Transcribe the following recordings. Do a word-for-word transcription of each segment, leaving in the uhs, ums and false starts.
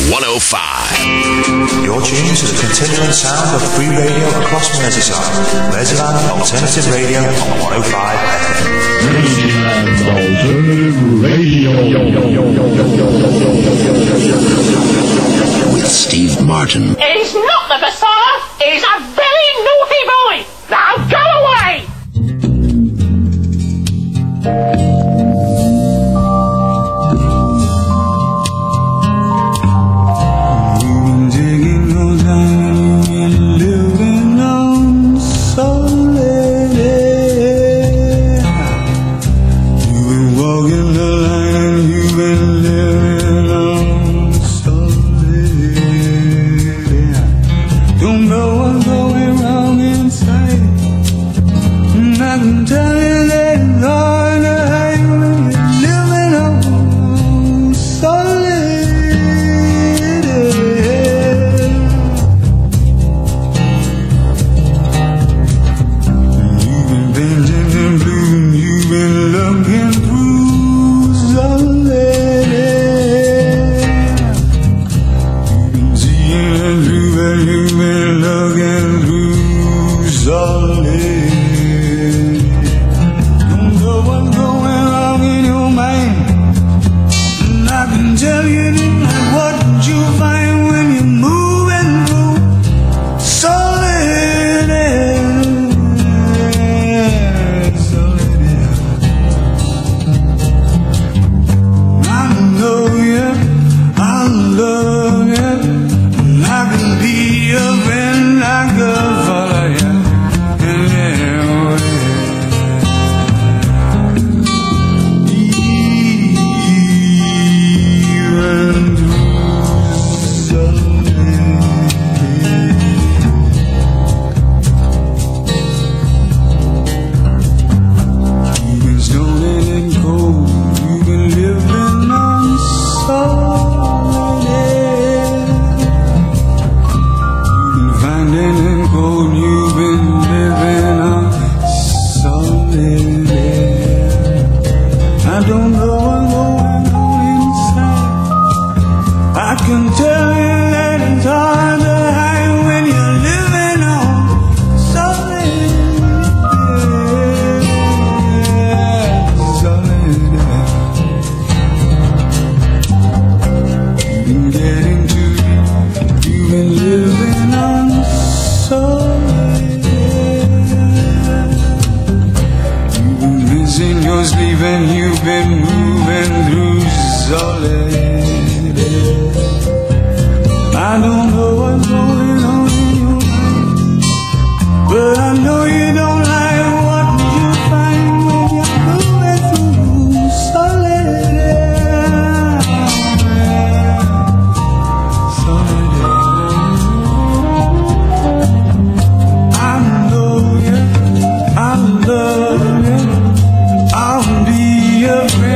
one oh five. You're tuned to the continuing sound of free radio across Merseyside. Merseyside Alternative Radio on one oh five F M. Merseyside Alternative Radio. With Steve Martin. He's not the Messiah. He's a very naughty boy. Now go away.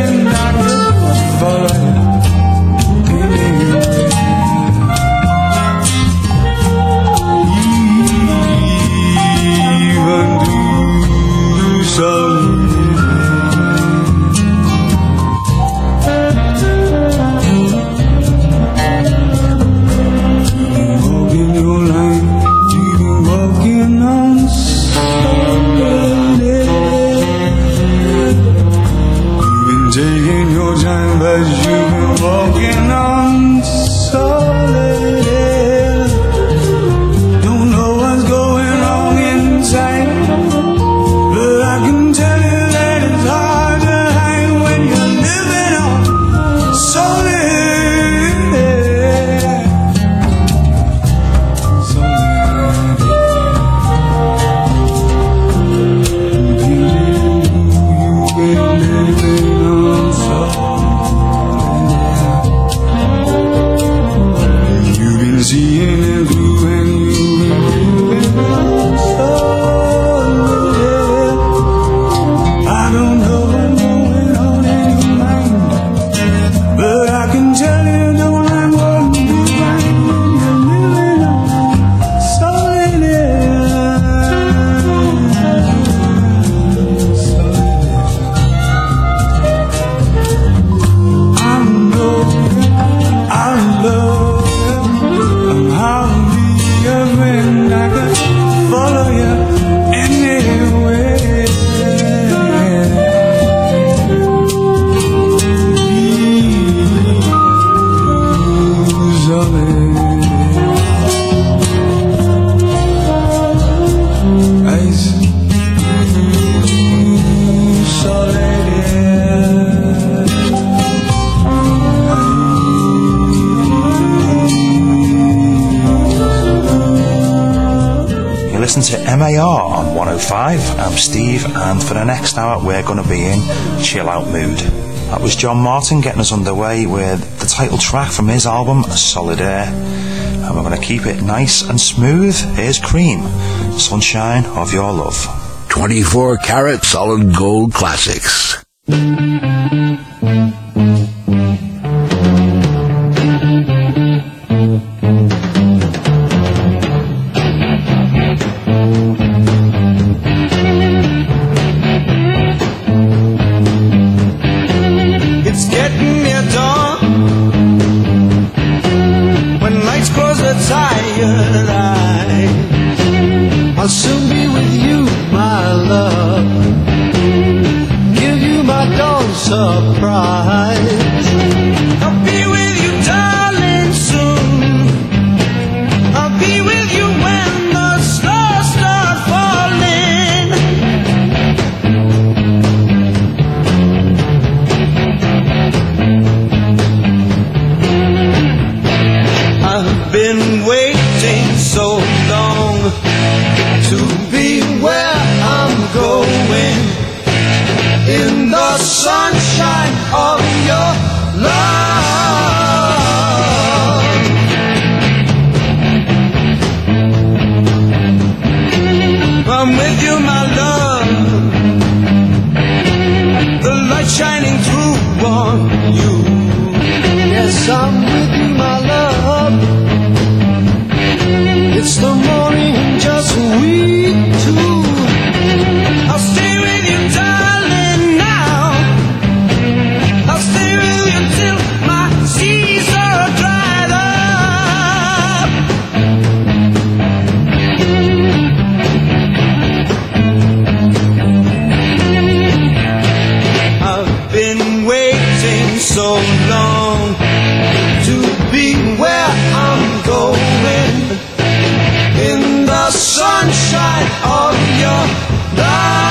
Follow to M A R on one oh five. I'm Steve, and for the next hour we're going to be in chill out mood. That was John Martin getting us underway with the title track from his album Solid Air, and we're going to keep it nice and smooth. Here's Cream, Sunshine of Your Love. twenty-four karat solid gold classics. It's getting near dawn, when lights close the tired eyes. I'll soon be with you, my love, give you my dawn surprise. I'll be with you, darling, soon. I'll be with you when the stars start falling. I've been waiting so long to be where I'm going, in the sunshine of your love. I'm with you, my love, the light shining through on you. Yes, I'm with you, my love, it's the morning and just we two. I'll stay with you, darling, now. I'll stay with you till my seas are dried up. I've been waiting so long to be where I'm going, in the sunshine of your love.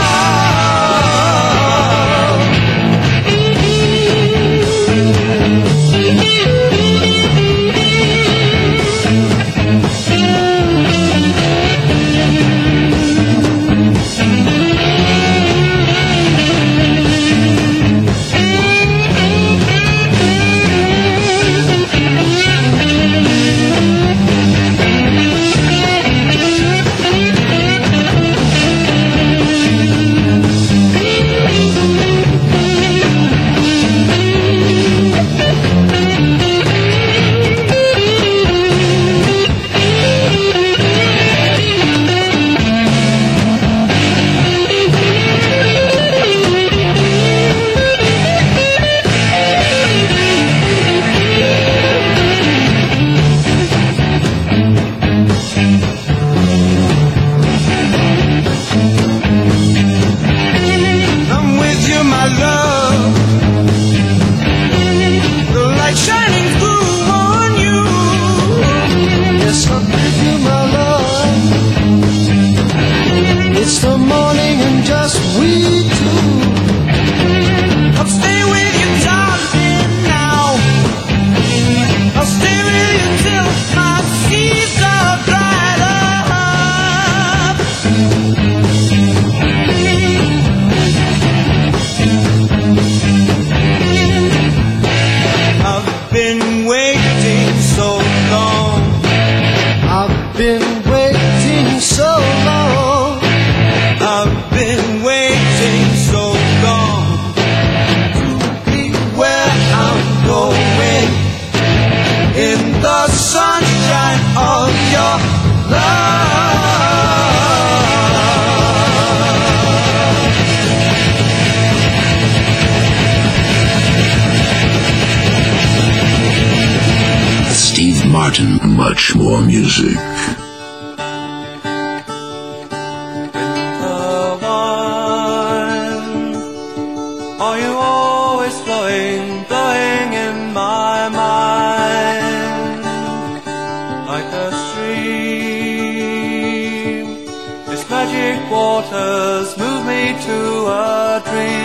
Steve Martin, much more music. Are you always flowing, blowing in my mind like a stream? Its magic waters move me to a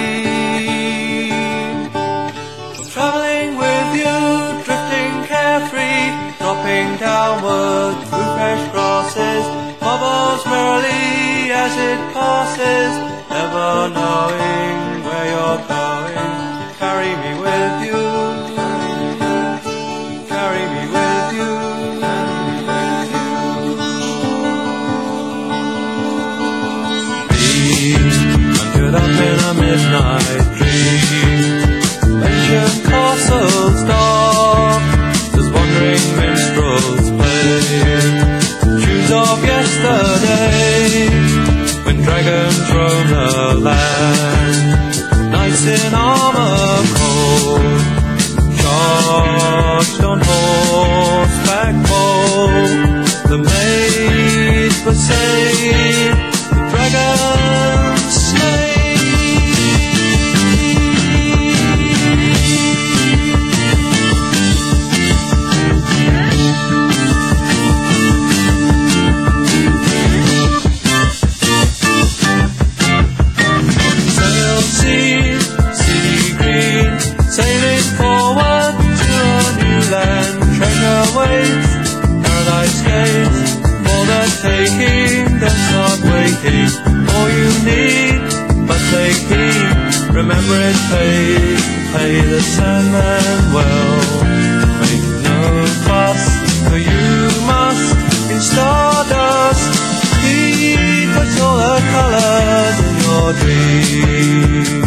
dream of traveling with you, drifting carefree, dropping downward through fresh grasses, bubbles merrily never knowing where you're going. Carry me with you. Carry me with you. Conjured up in a midnight dream, ancient castles dark, as wandering minstrels play tunes of yesterday, when dragons roam the land, knights in armor cold, charged on horseback bold, the maids were saved, the dragons slain. Sail sea, sea green, sailing forward to a new land. Treasure waits, paradise gates, for the taking, don't start waiting. All you need, but take heed, remember it pays, pay the Sandman well. Make no fuss, for you must in stardust be, put all the colours in your dream.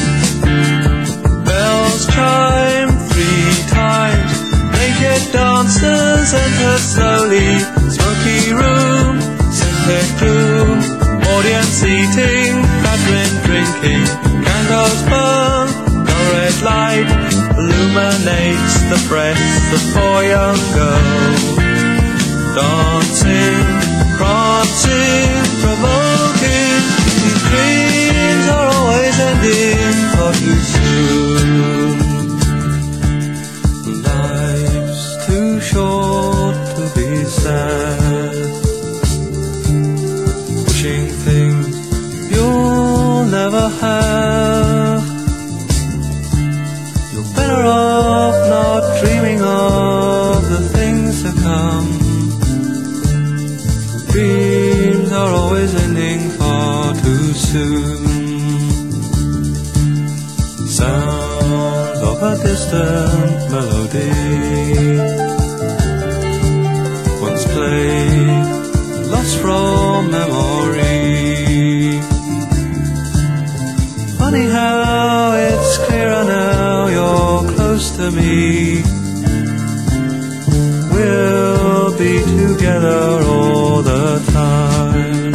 Bells chime three times, naked dancers enter slowly, smoky room, scented gloom, audience seating, gathering, drinking, candles burn, the red light illuminates the breasts of four young girls, dancing, prancing, provoking. These dreams are always ending far too soon. Life's too short to be sad, wishing things you'll never have. You're better off not dreaming of the things to come. Dreams are always ending far too soon. Sounds of a distant melody, once played, lost from memory. Funny how it's clearer now you're close to me. We'll be together all the time.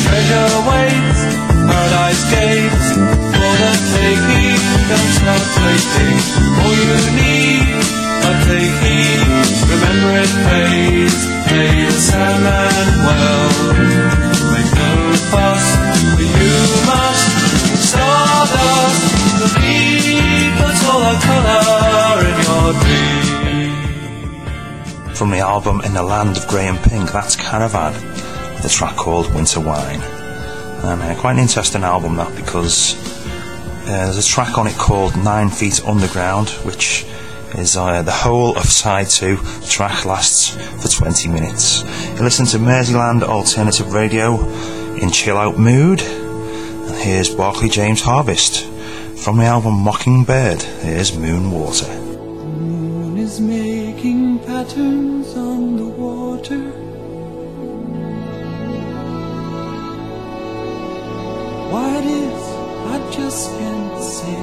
treasure waits, paradise gates for the taking. Don't start waiting. All you need, but take heed. Remember it pays, pay the salmon well. Make no fuss, but you must. Stardust, the beat puts all the colour in your dream. From the album In the Land of Grey and Pink, that's Caravan, the track called Winter Wine. And uh, quite an interesting album that, because uh, there's a track on it called Nine Feet Underground, which is uh, the whole of side two. The track lasts for twenty minutes. You listen to Merseyland Alternative Radio in chill out mood. And here's Barclay James Harvest from the album Mockingbird. Here's Moon Water. The moon is making patterns on the water. Why it is, I just can't say.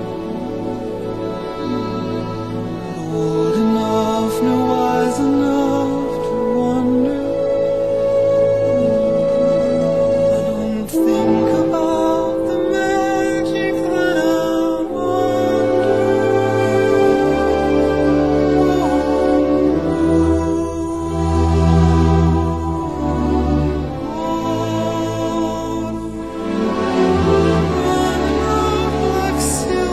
Old enough, no wise enough to wonder. I don't think about the magic that I'm under. Like silver.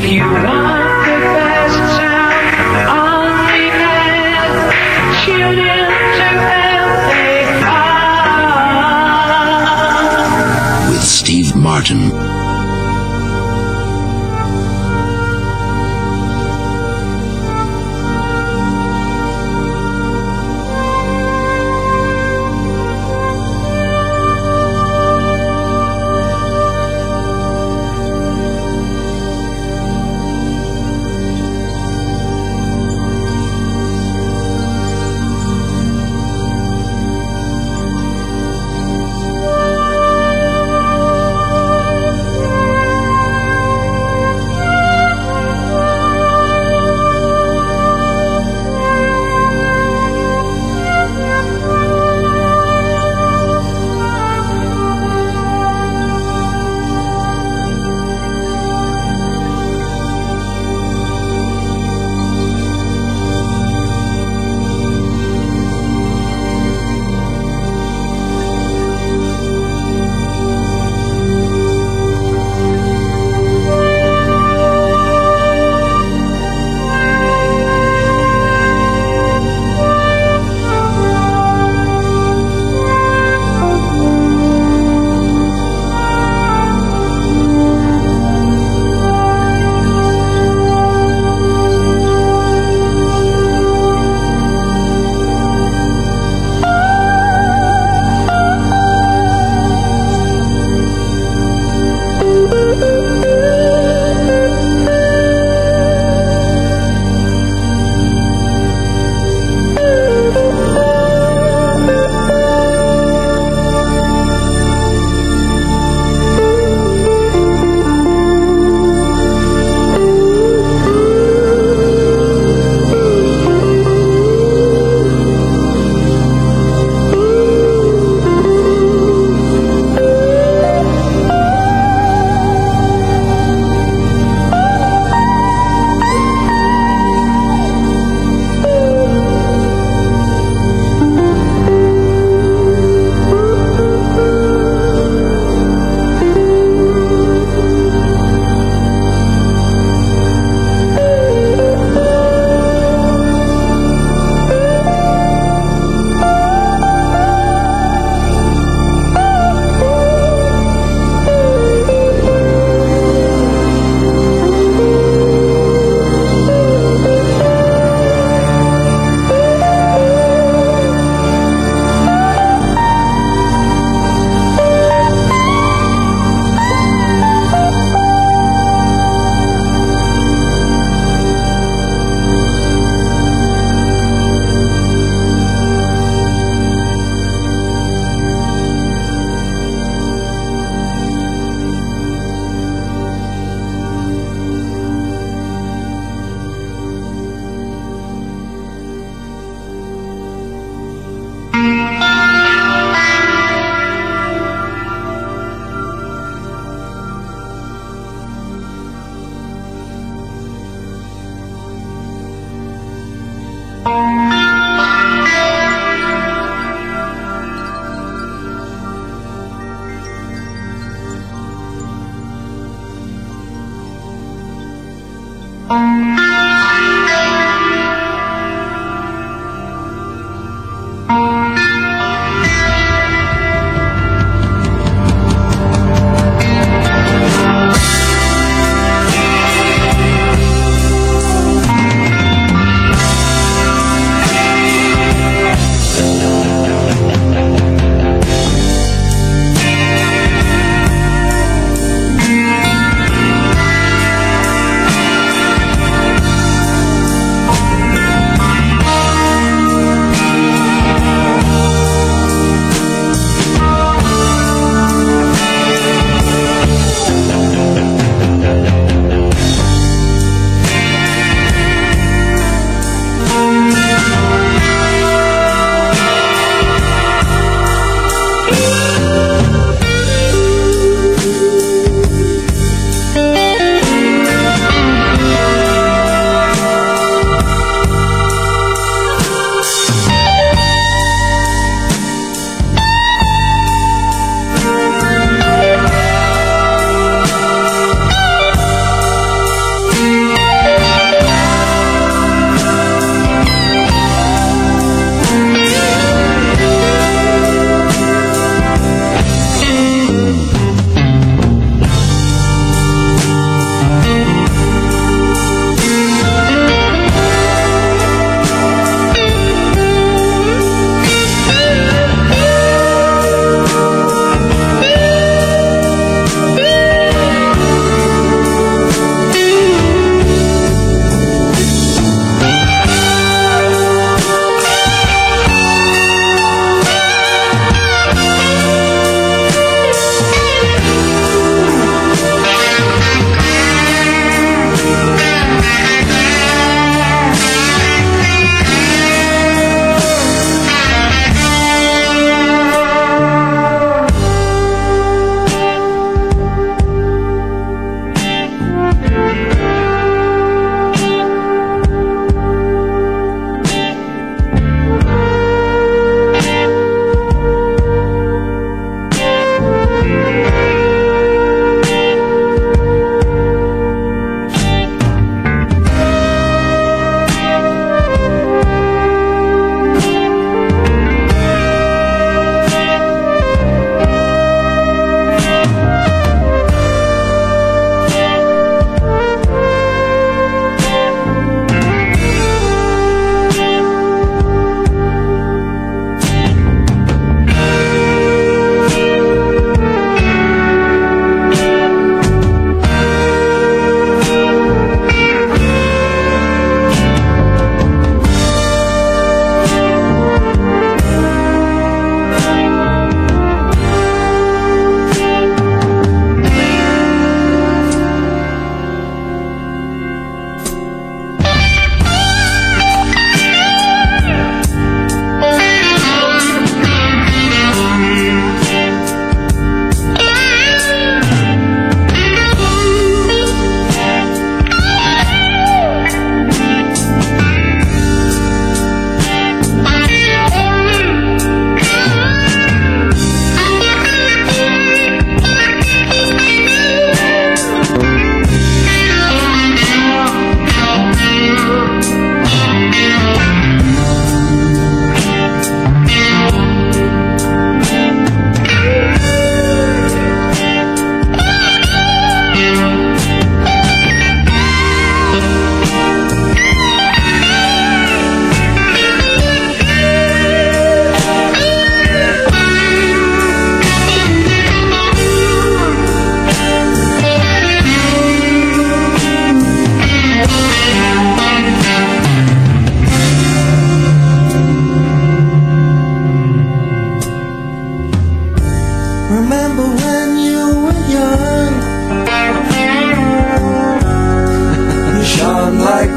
If you want the best sound on demand, tune in to L A R With Steve Martin.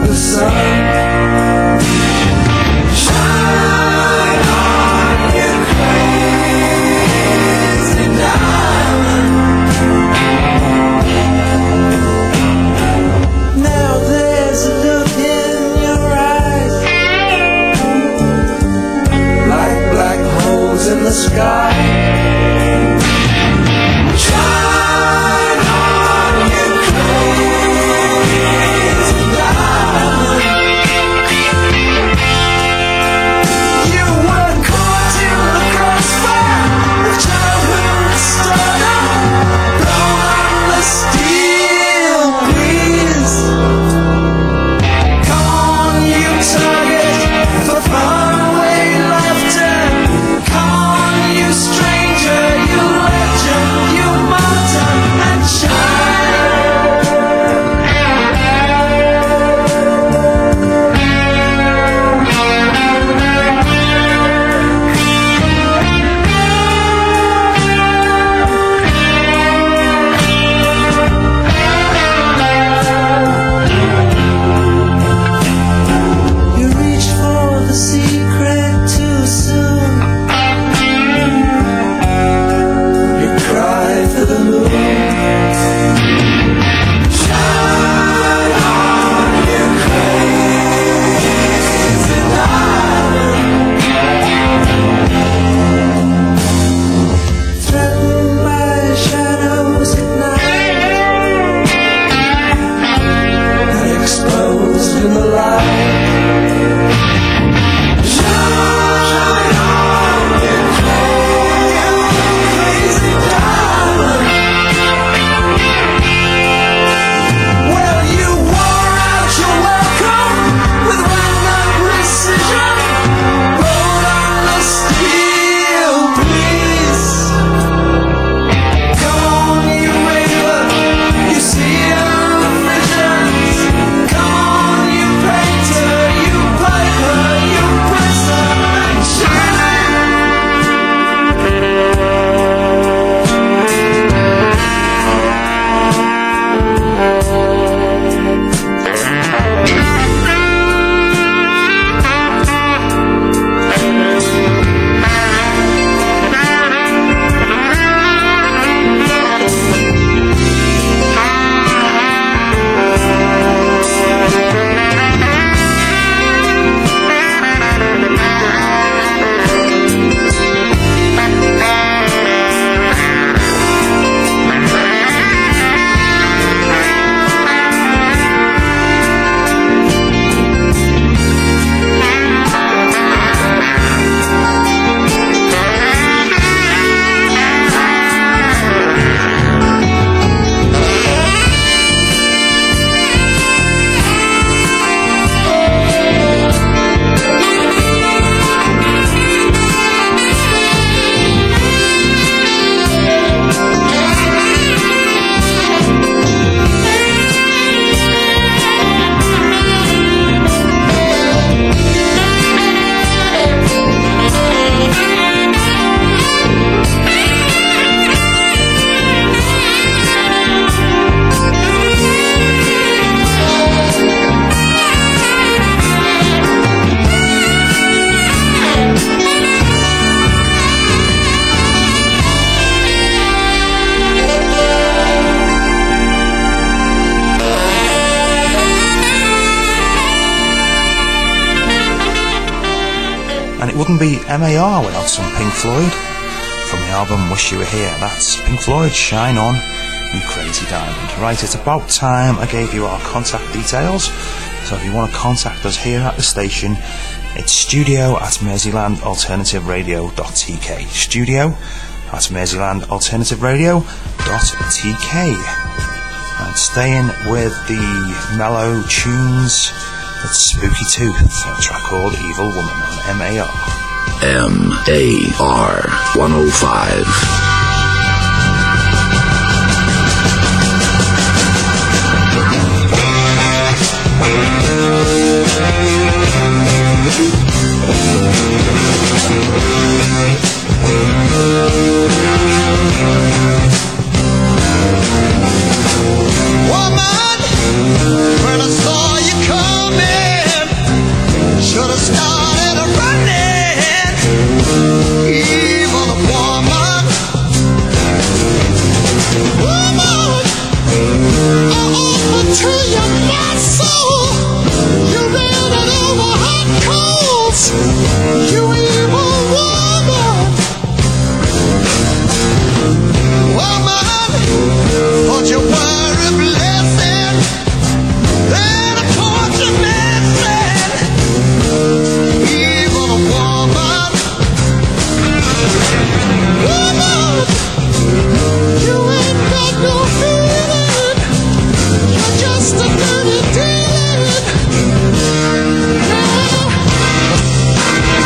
the sun. Shine on, you crazy diamond. Now there's a look in your eyes, like black holes in the sky. Shine on, you crazy diamond. You were caught in the crossfire of childhood stardom, blown on the steel breeze. Come on, you target for faraway laughter. Come on, you stranger, you legend, you martyr, and you reach for the secret too soon. You cry for the moon. Shine on, you crazy diamond. Threatened by shadows at night and exposed in the light. Shine on, you crazy diamond. Well, you wore out your welcome with random precision, rolled on the steel breeze. Come on, you raver, you see in the visions. Come on, you painter, you piper, you presser, and shine. And it wouldn't be M A R without some Pink Floyd. From the album Wish You Were Here, that's Pink Floyd, Shine On, You Crazy Diamond. Right, it's about time I gave you our contact details. So if you want to contact us here at the station, it's studio at merseyland alternative radio dot t k. Studio at merseyland alternative radio dot t k. And staying with the mellow tunes, it's Spooky Tooth, a track called Evil Woman on M A R. M A R one oh five. Woman, when I saw you coming You evil woman, woman, thought you were a blessing, then a torture medicine. Evil woman, woman, you ain't got no feeling. You're just a dirty dealing. Yeah.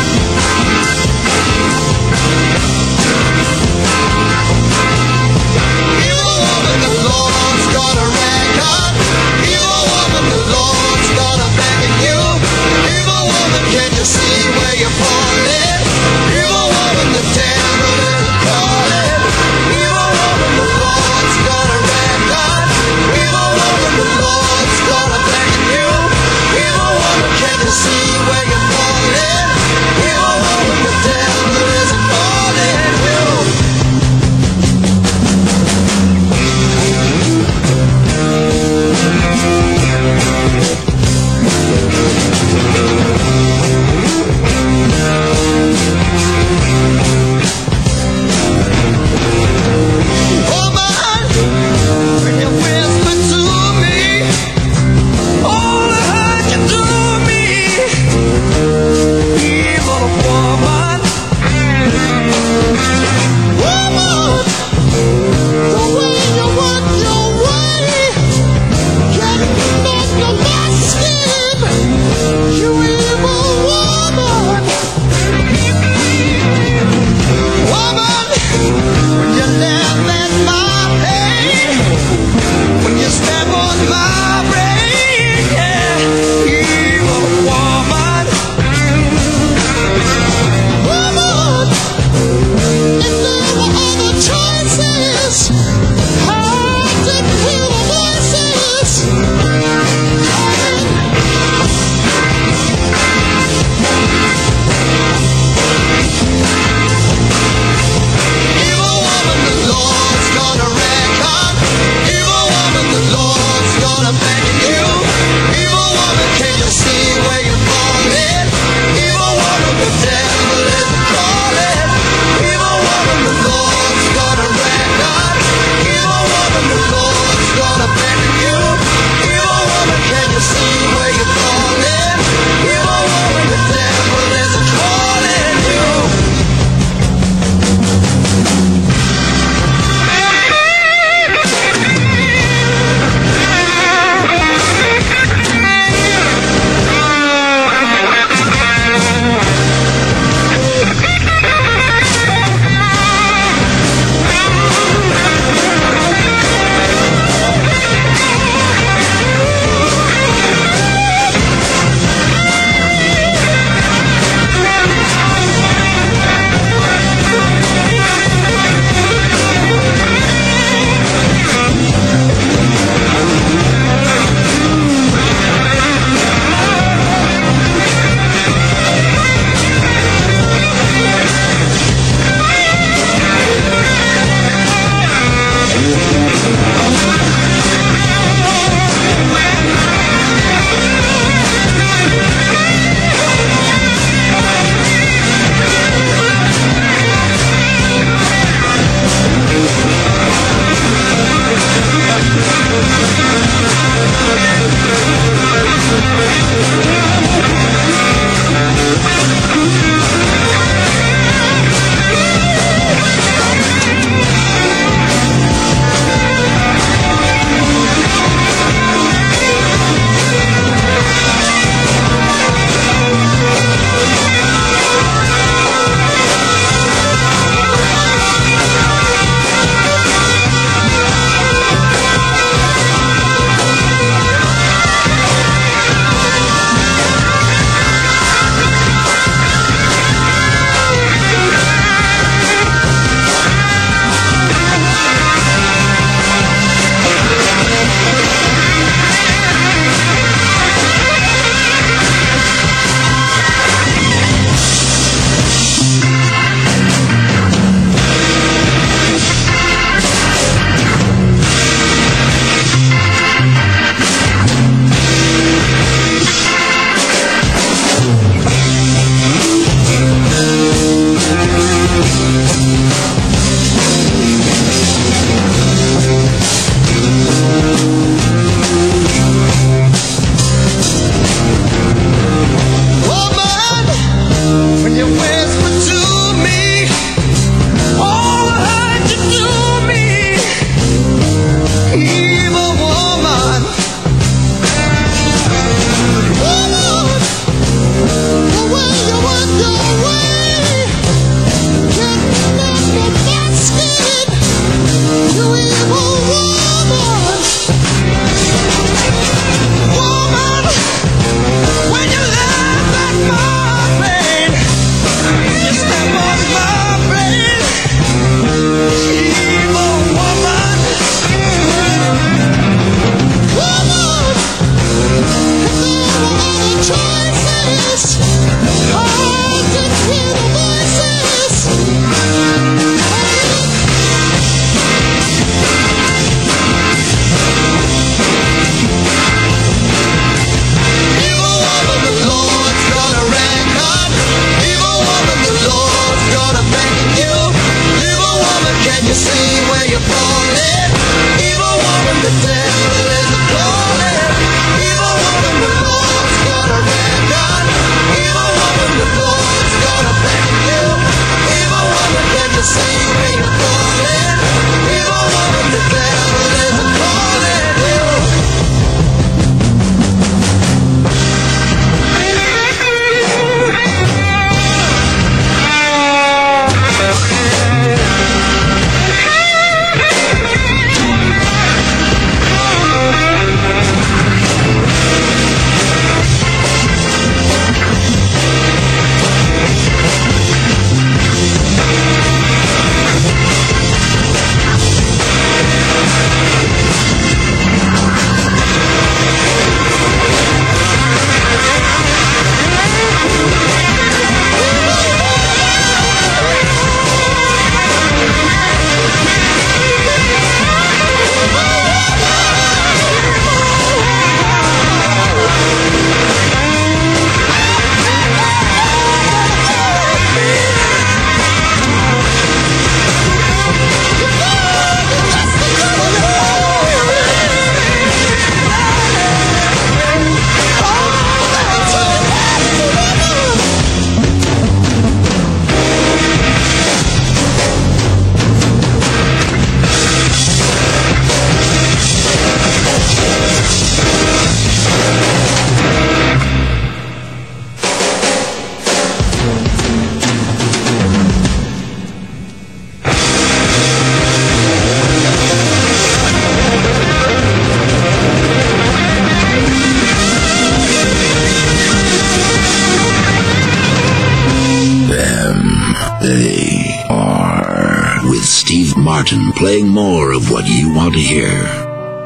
They are with Steve Martin playing more of what you want to hear.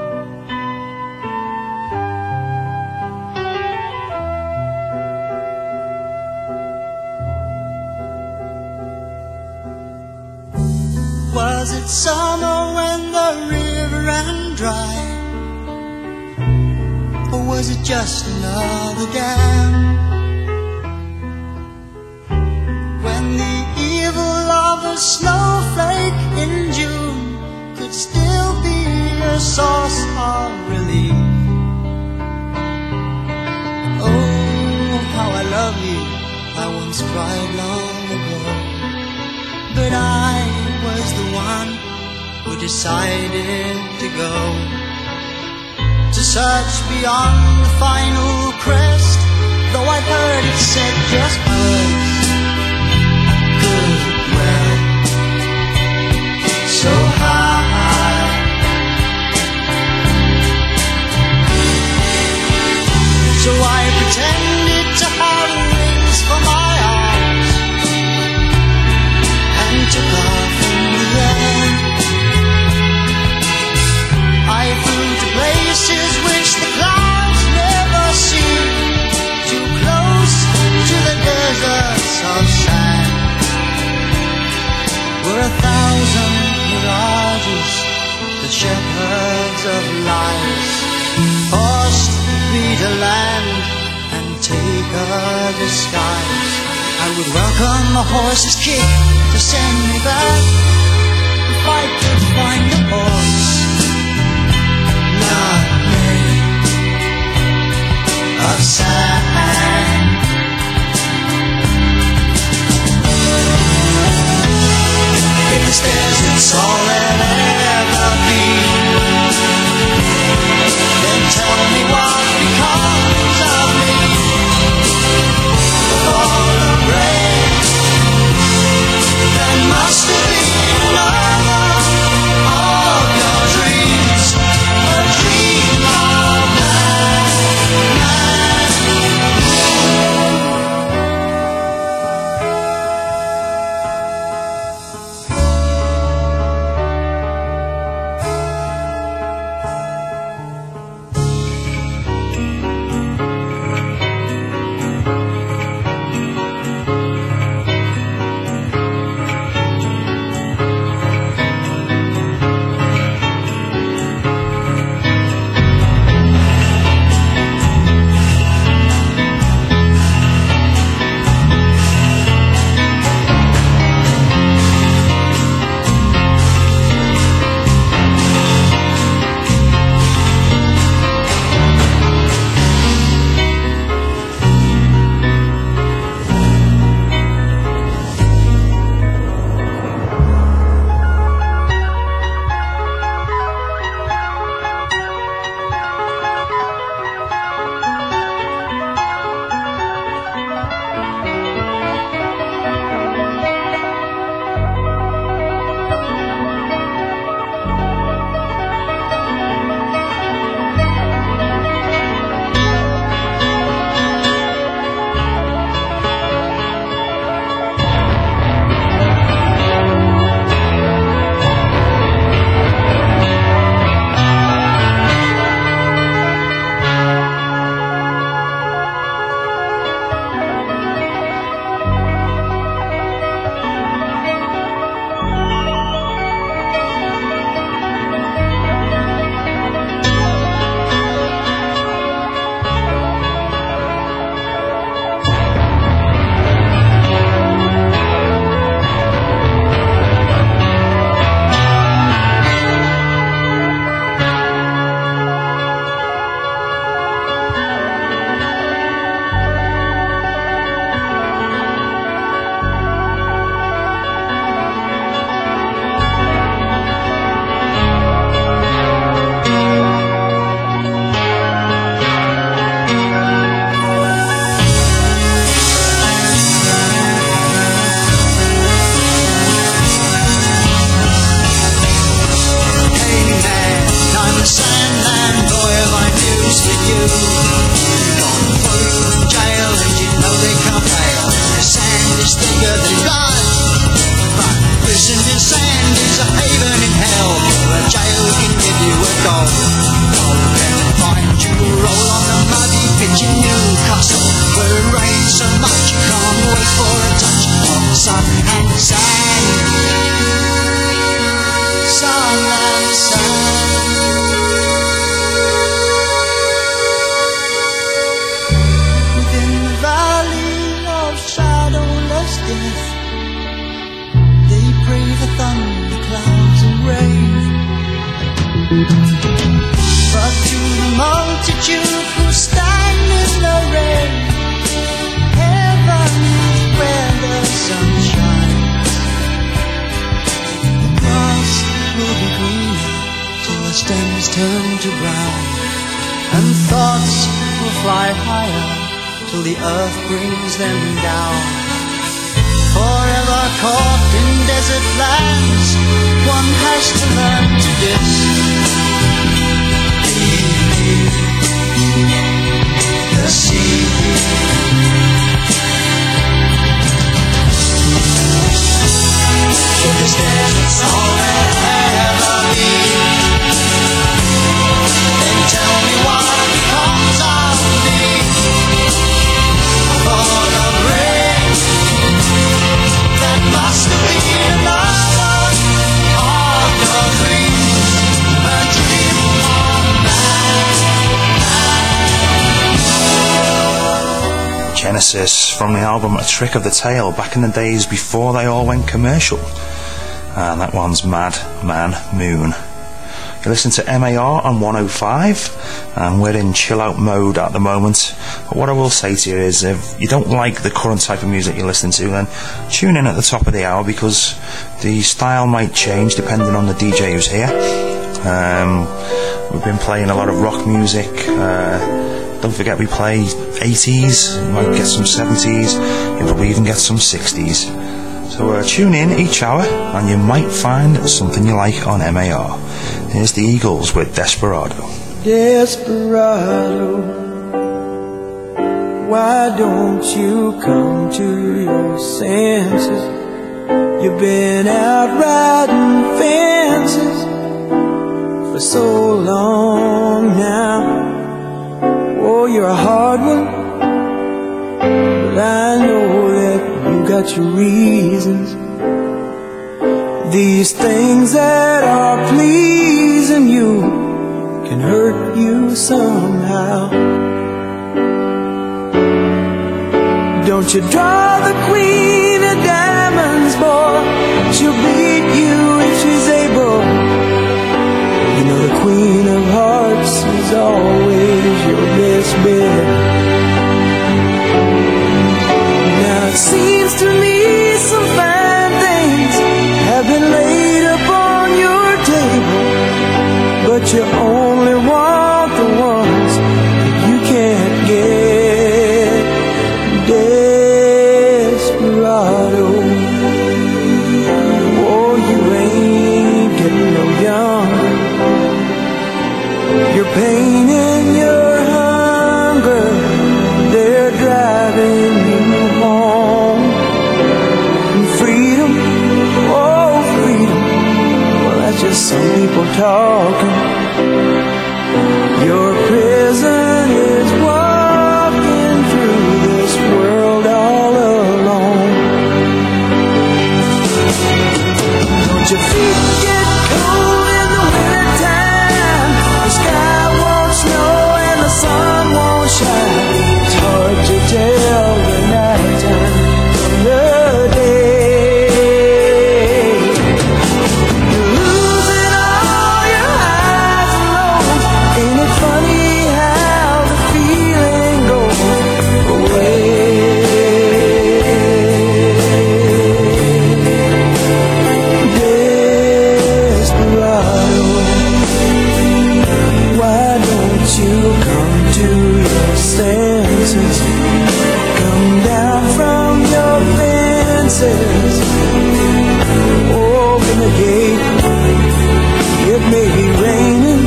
Was it summer when the river ran dry? Or was it just another dam? When the evil of a snowflake in June could still be a source of relief. Oh, how I love you, I once cried long ago. But I was the one who decided to go to search beyond the final crest. Though I'd heard it said just birds could dwell so high. So I pretended to have wings for my arms and took off in the air. I flew to places which the clouds never see, too close to the deserts of sand, where a thousand mirages, the shepherds of lies, forced me to land and take a disguise. I would welcome a horse's kick to send me back, if I could find a horse not made of sand. If this desert's all there'll ever be, then tell me what becomes of me. With all the rain, there must have been another of your dreams, a dream of man, man. sun and sand, sun and sand. Within the valley of shadowless death, they pray for thunder, clouds and rain. But to the multitude who stand in the rain, heaven is where the sun shines. The grass will be green till the stems turn to brown, and thoughts will fly higher till the earth brings them down. Forever caught in desert lands, one has to learn to diss. The sea. If this desert's all there'll ever be, then tell me what becomes of me. For the rain that must be another of your dreams, a dream of man. Genesis from the album A Trick of the Tail, back in the days before they all went commercial. And that one's Mad Man Moon. You listen to M A R on one oh five, and we're in chill out mode at the moment. But what I will say to you is, if you don't like the current type of music you're listening to, then tune in at the top of the hour, because the style might change depending on the D J who's here. Um, we've been playing a lot of rock music. Uh, don't forget we play eighties, you might get some seventies, you'll probably even get some sixties. So uh, tune in each hour and you might find something you like on M A R. Here's the Eagles with Desperado. Desperado, why don't you come to your senses? You've been out riding fences for so long now. Oh, you're a hard one, but I know that you got your reasons. These things that are pleasing you can hurt you somehow. Don't you draw the queen of diamonds, boy, she'll beat you if she's able. You know the queen of hearts is always your best bet. Now it seems to me some fine things have been laid upon your table, but you only want the ones that you can't get. Desperado, oh, you ain't getting no younger. Your pain and your hunger, they're driving you home. And freedom, oh freedom, well that's just some people talking. Your prison is walking through this world all alone. Don't your feet get cold in the wintertime? The sky won't snow and the sun won't shine. It's hard to tell the night time from the day. You're losing all your highs and lows. Ain't it funny how the feeling goes away? Desperado, why don't you come to your senses? Come down from your fences. Open the gate. It may be raining,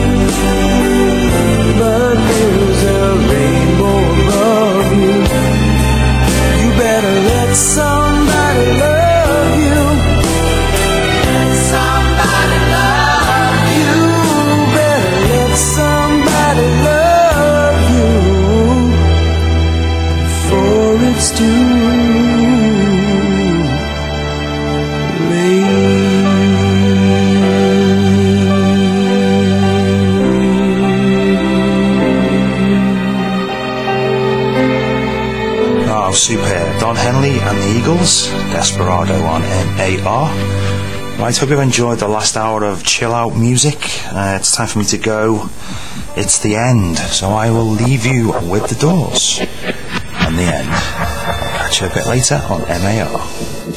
but there's a rainbow above you. You better let somebody love you. Somebody love you. Better let somebody love you before it's too superb. Don Henley and the Eagles, Desperado on M A R. Right, hope you've enjoyed the last hour of chill out music. Uh, it's time for me to go. It's the end, so I will leave you with the Doors and the end. I'll catch you a bit later on M A R.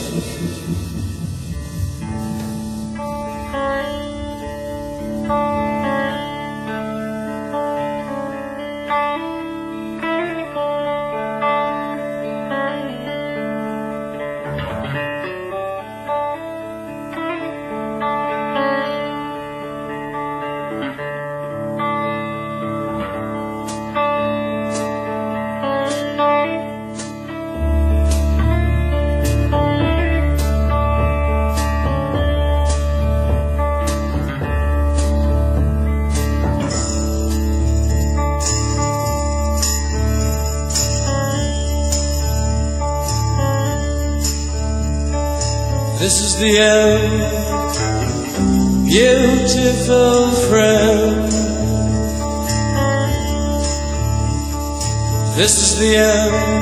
This is the end, beautiful friend. This is the end,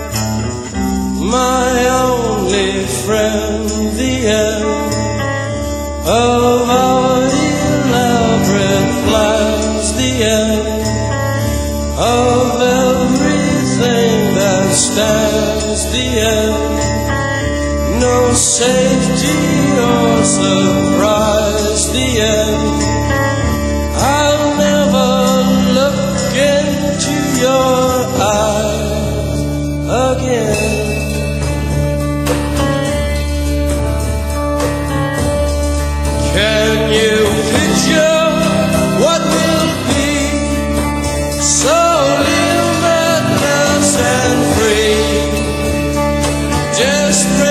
my only friend. The end of our elaborate plans. The end of everything that stands. The end. No safety or surprise, the end. I'll never look into your eyes again. Can you picture what will be? So limitless and free.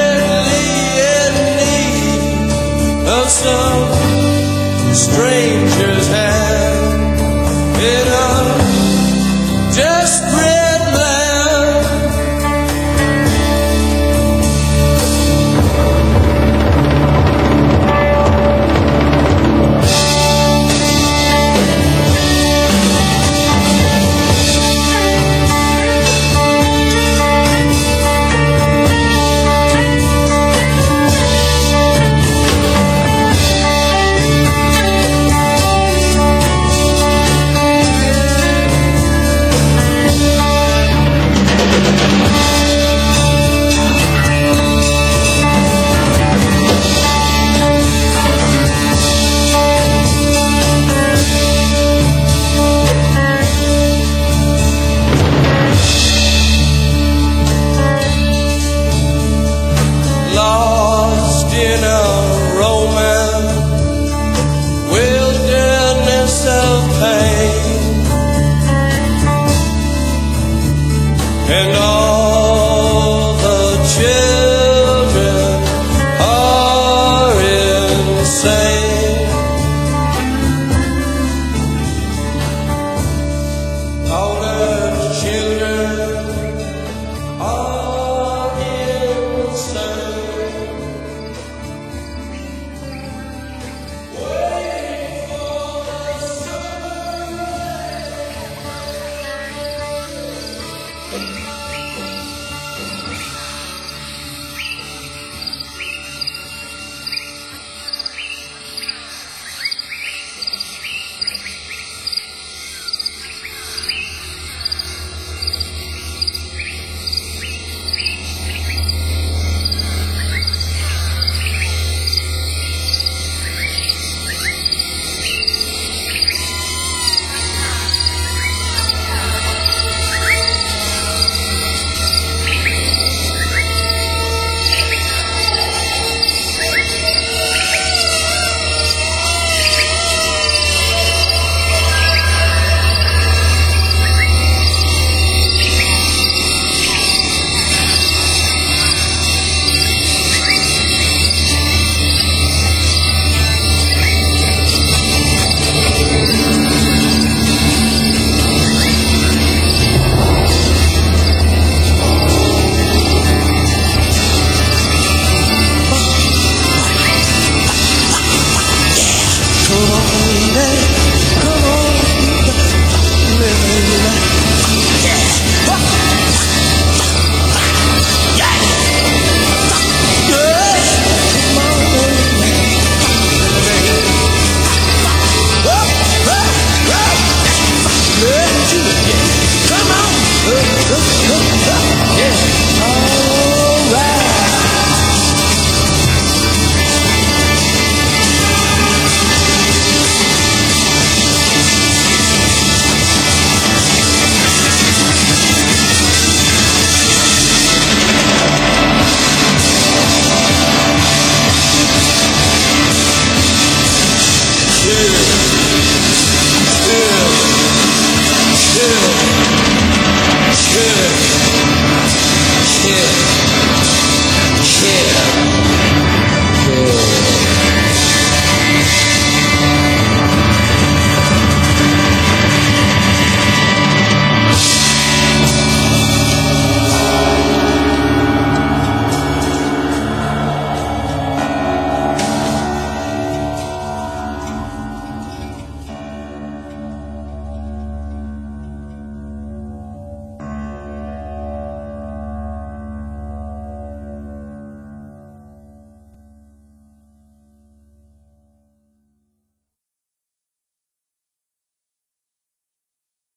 Desperately of some strange